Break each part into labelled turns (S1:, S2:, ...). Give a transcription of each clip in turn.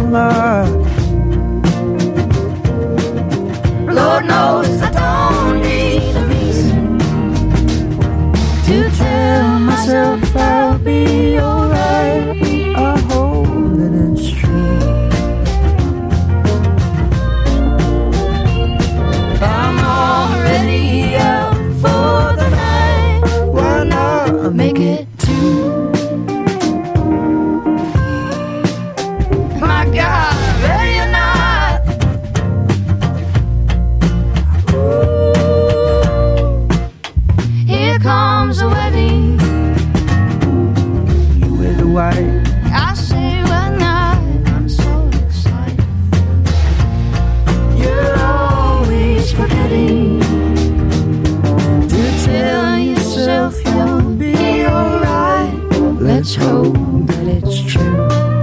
S1: longer. Lord knows I don't need a reason to tell myself I'll be alright. I hope that it's true. I'm already out for the night. Why not make it two? My God, ready or not. Ooh, here comes the wedding. You wear the white. I say why not. I'm so excited. You're always forgetting to tell yourself you'll be alright. Let's hope that it's true.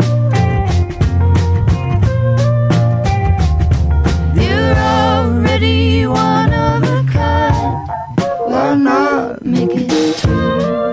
S1: You're already one of a kind. Why not make it two?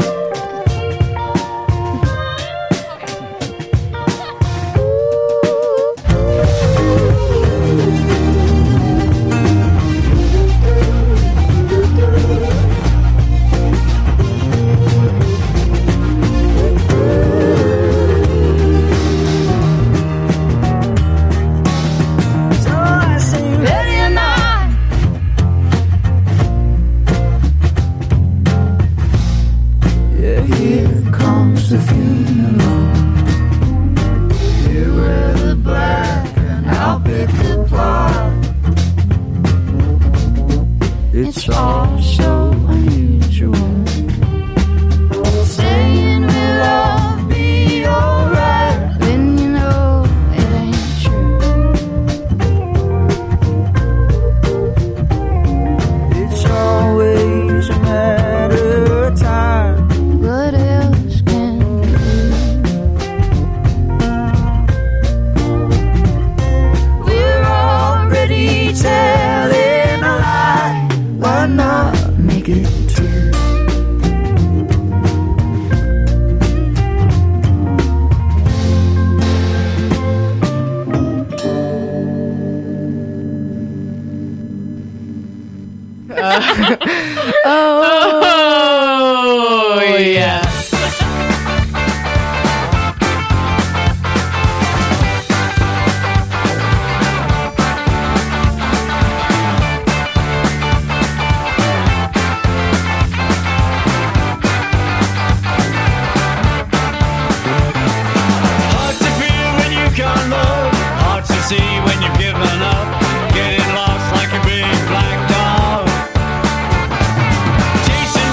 S1: So I say, ready or not. Yeah, here comes the funeral. You wear the black and I'll pick the plot. It's all so unusual. Saying we'll all be alright when you know it ain't true. It's always a matter of time. What else can we do? We're already telling a lie. Why not make it two?
S2: Oh, yeah.
S3: Hard to feel when you can't love. Hard to see when you've given up. Getting lost like a big black dog. Chasing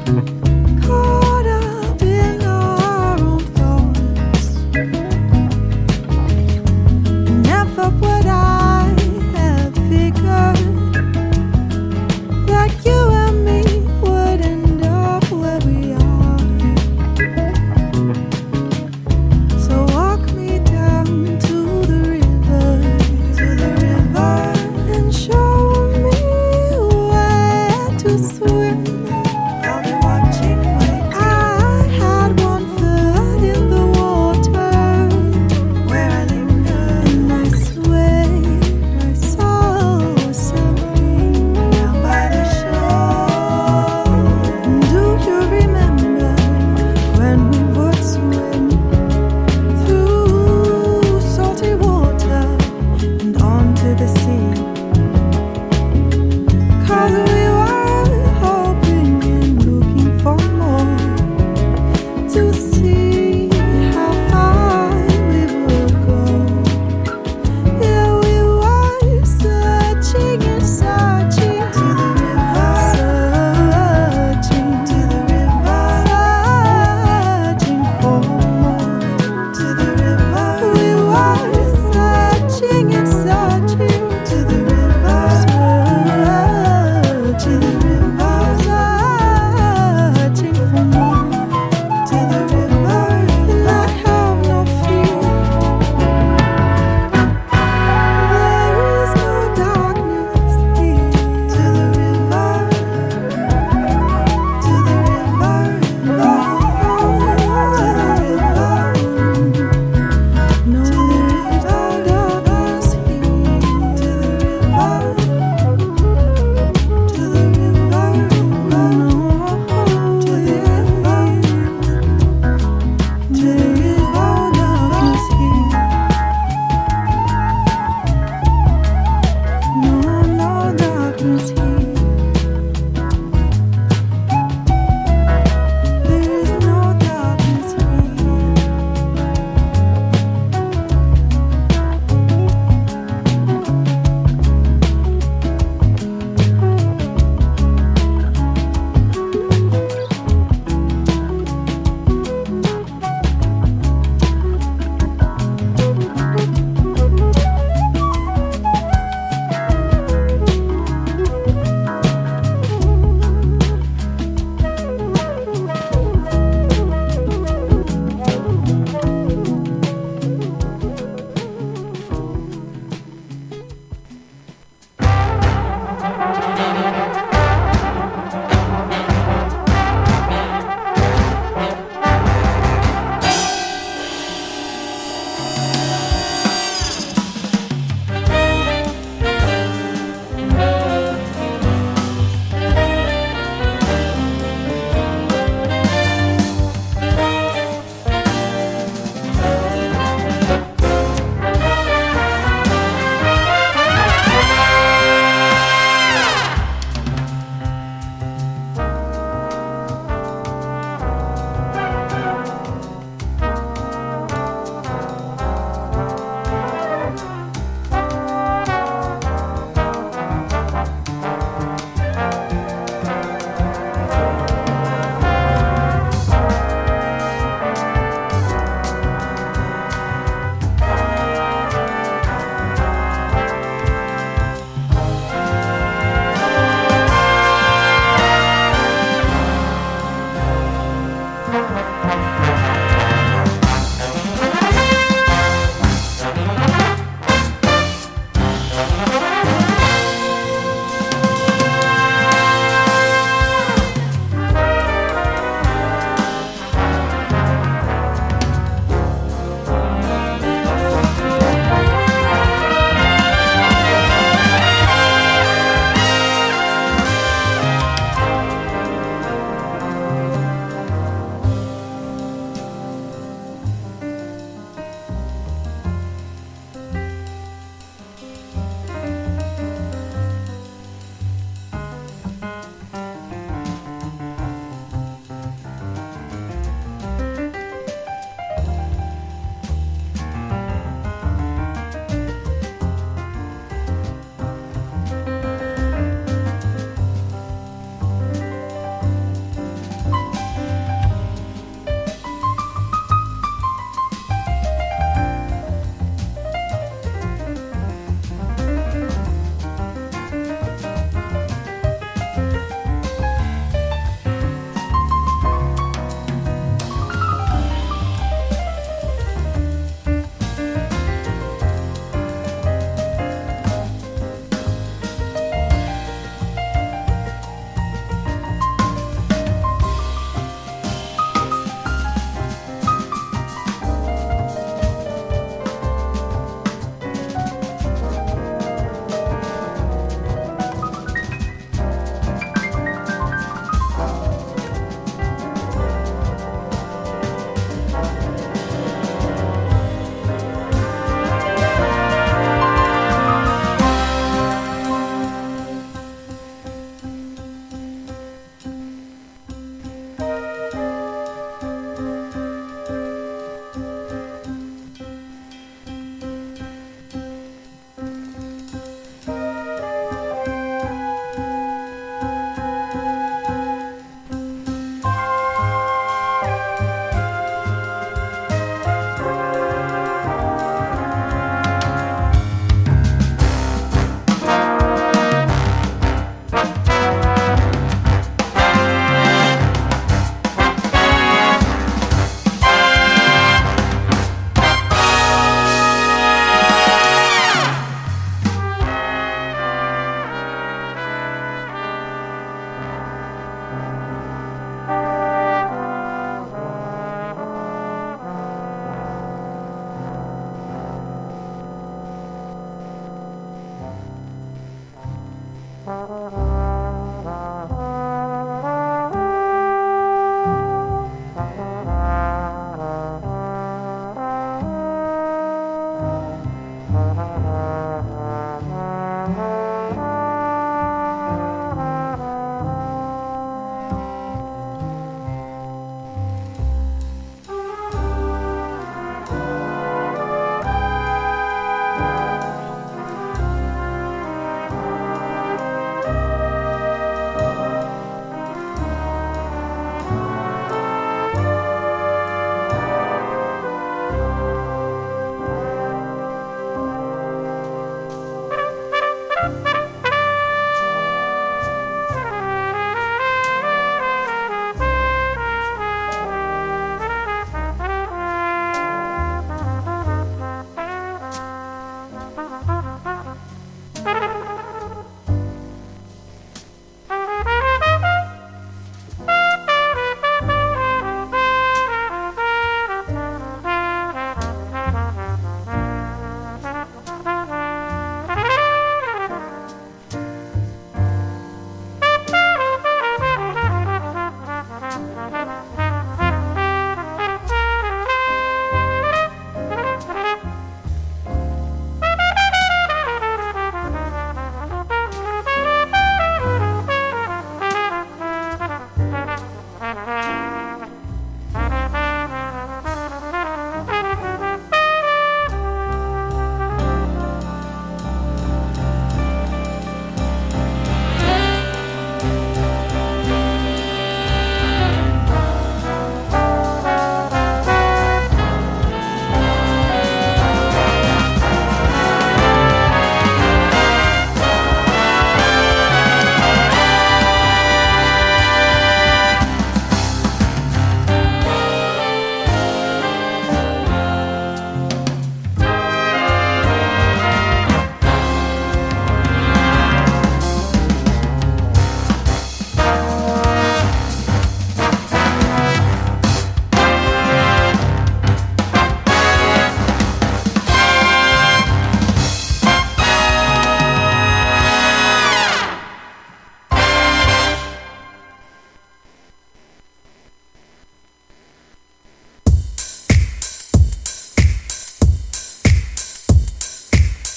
S1: caught up in our own thoughts. Never would I have figured that you and me would end up where we are. So walk me down to the river, and show me where to swim. I'll be watching.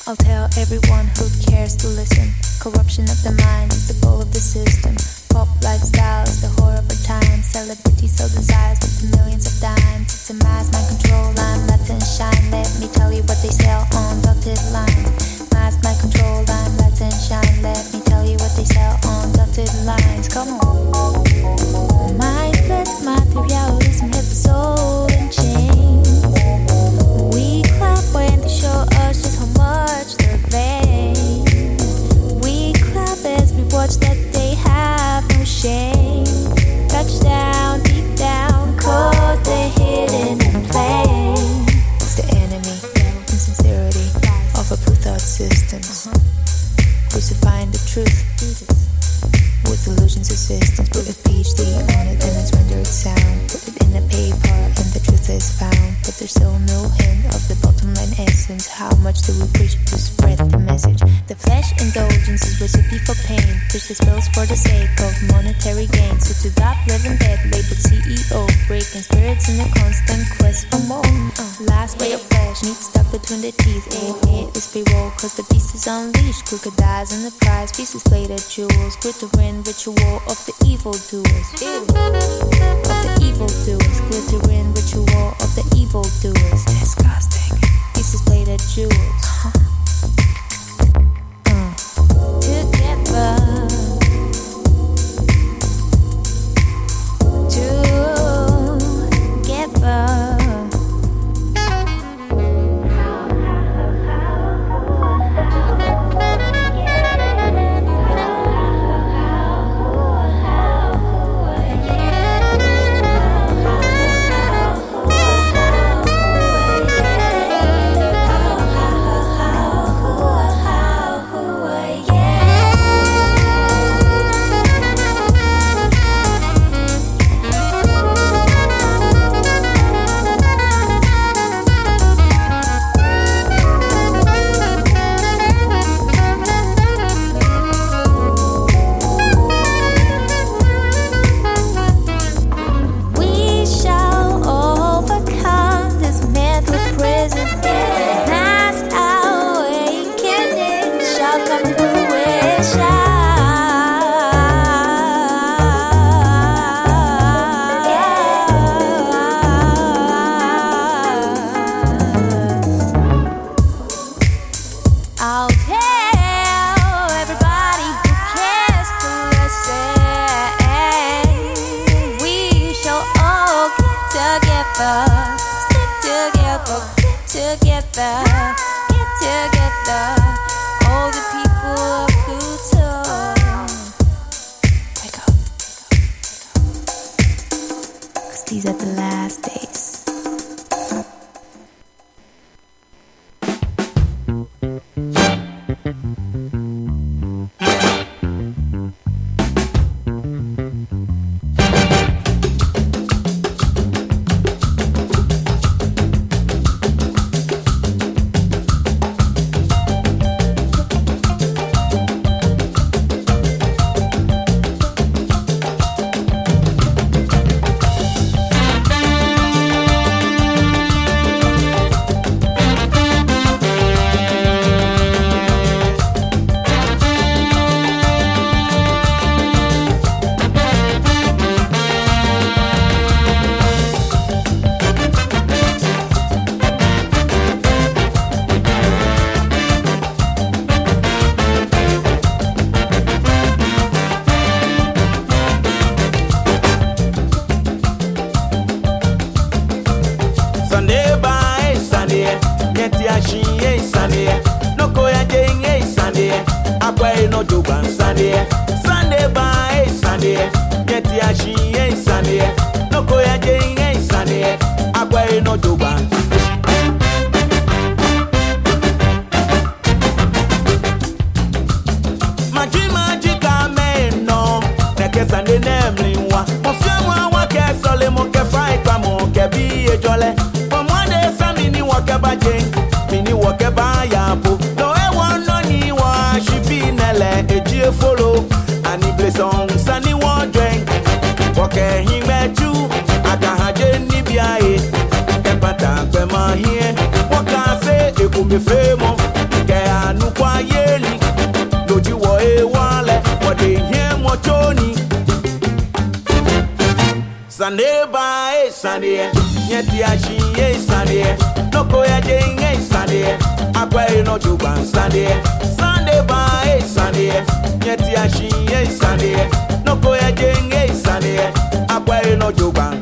S2: I'll tell everyone who cares to listen. Corruption of the mind is the goal of the system. Pop lifestyle is the whore of our time. Celebrities sell desires with the millions of dimes. It's a mass mind control line, let them shine. Let me tell you what they sell on dotted lines. Mass mind control line, let them shine. Let me tell you what they sell on dotted lines. Come on. Mindless materialism hit the soul in chains. We clap when they show us just how much they're vain. We clap as we watch that they have no shame. Touchdown, deep down, cause they're hidden in plain. It's the enemy, insincerity of a blue thought systems. Crucifying the truth with illusions assistance. Put a PhD on it and it's rendered sound. Put it in a paper and the truth is found. But there's still no hint of the bottom line essence. How much do we preach to spread the message? The flesh indulgence is recipe for pain. Push the spills for the sake of monetary gain. So to that living dead labeled CEO, breaking spirits in a constant quest for more. Last ray of flesh needs stuck between the teeth. It's pre-roll cause the beast is unleashed. Crocodiles in the prize, pieces plated jewels. Glittering ritual of the evil doers. Of the evil doers. Glittering ritual of the evil doers. Disgusting. Pieces plated jewels. Together. Together. Follow and if the song sunny one drink, okay, he met you. here. What can I say? It could be famous.
S4: what they hear more Tony. Sunday by Sunday, yet Yashi, Sunday, no Koya Jing, Sunday, Aquay no Juban Sunday, Sunday by Sunday, yet Yashi, Sunday, no Koya Jing, Sunday, Aquay no Juban.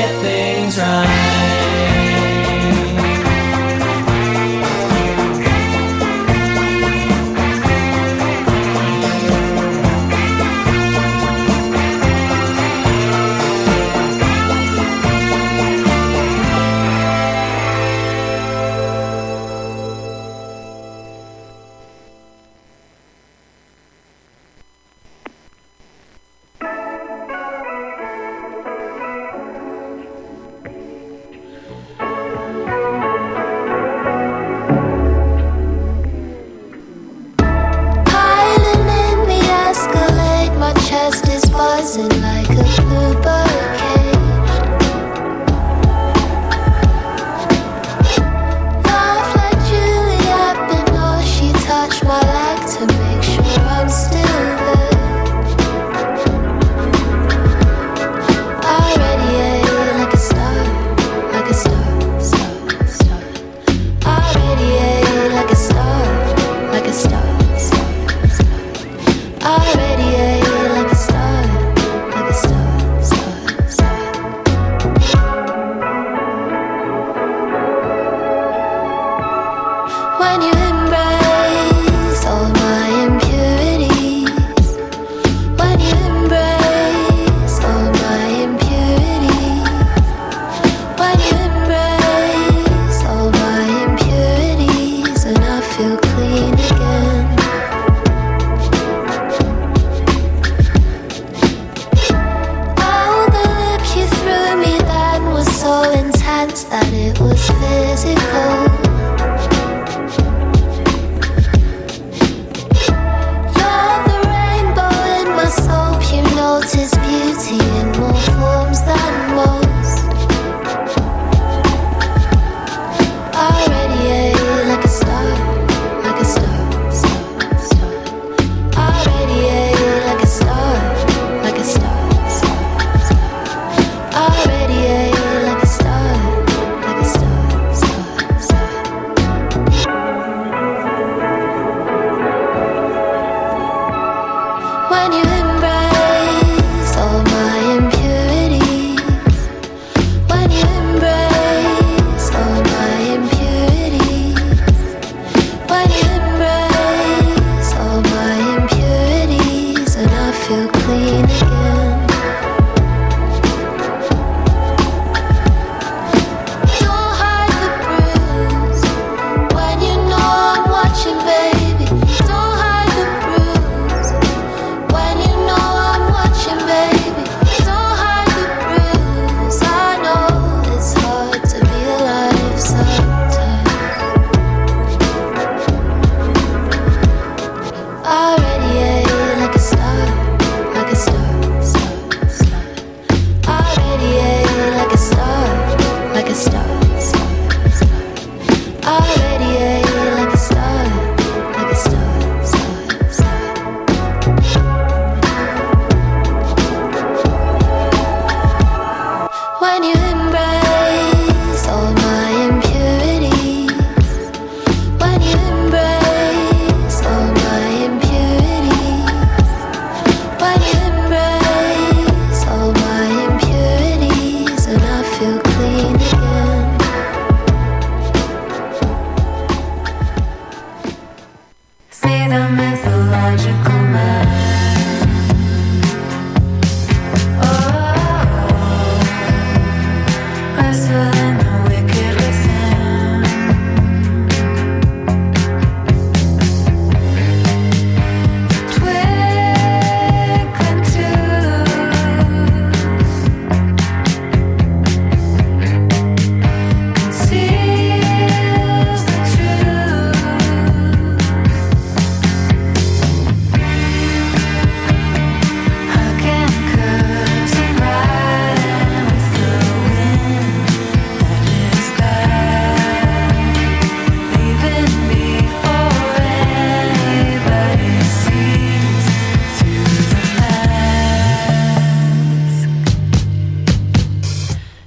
S5: get things right.
S2: Like a bluebird cage. Laugh like Juliet, but no, she touched my leg to make sure I'm still there. I radiate like a star, like a star, star, star. I radiate like a star, like a star, star, star. I radiate like a star. Star, star, star. When you embrace all my impurities, when you embrace all my impurities, when you embrace all my impurities, and I feel clean again. So intense that it was physical.